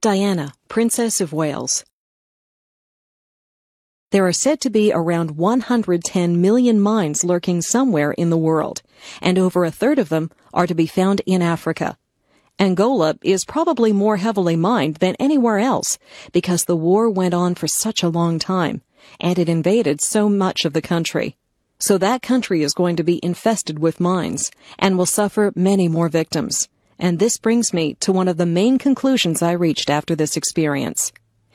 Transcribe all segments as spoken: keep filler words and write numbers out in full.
Diana, Princess of Wales. There are said to be around one hundred ten million mines lurking somewhere in the world, and over a third of them are to be found in Africa. Angola is probably more heavily mined than anywhere else because the war went on for such a long time, and it invaded so much of the country. So that country is going to be infested with mines and will suffer many more victims. And this brings me to one of the main conclusions I reached after this experience.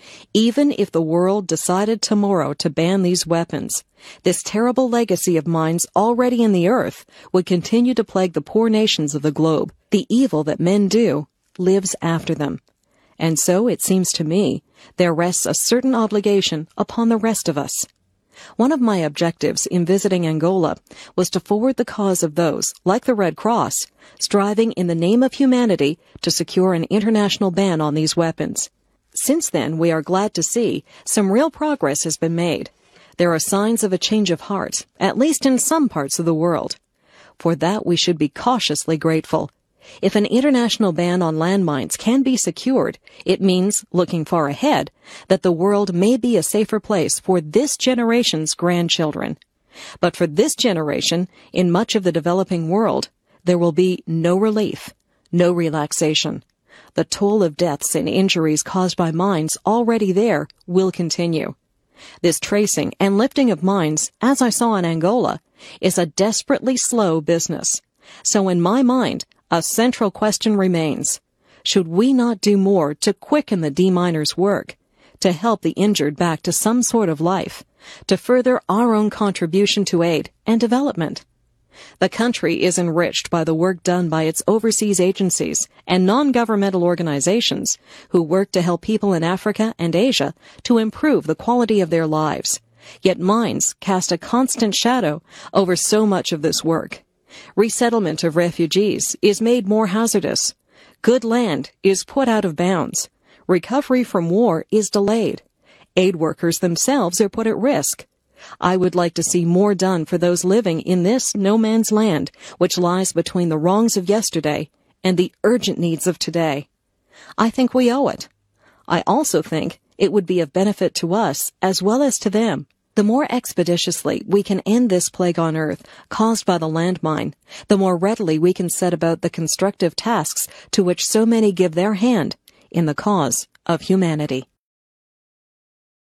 Even if the world decided tomorrow to ban these weapons, this terrible legacy of mines already in the earth would continue to plague the poor nations of the globe. The evil that men do lives after them. And so, it seems to me, there rests a certain obligation upon the rest of us. One of my objectives in visiting Angola was to forward the cause of those, like the Red Cross, striving in the name of humanity to secure an international ban on these weapons. Since then, we are glad to see some real progress has been made. There are signs of a change of heart, at least in some parts of the world. For that, we should be cautiously grateful. If an international ban on landmines can be secured, it means, looking far ahead, that the world may be a safer place for this generation's grandchildren. But for this generation, in much of the developing world, there will be no relief, no relaxation. The toll of deaths and injuries caused by mines already there will continue. This tracing and lifting of mines, as I saw in Angola, is a desperately slow business. So in my mind, a central question remains. Should we not do more to quicken the deminers' work, to help the injured back to some sort of life, to further our own contribution to aid and development? The country is enriched by the work done by its overseas agencies and non-governmental organizations who work to help people in Africa and Asia to improve the quality of their lives. Yet mines cast a constant shadow over so much of this work. Resettlement of refugees is made more hazardous. Good land is put out of bounds. Recovery from war is delayed. Aid workers themselves are put at risk. I would like to see more done for those living in this no man's land, which lies between the wrongs of yesterday and the urgent needs of today. I think we owe it. I also think it would be of benefit to us as well as to them. The more expeditiously we can end this plague on earth caused by the landmine, the more readily we can set about the constructive tasks to which so many give their hand in the cause of humanity.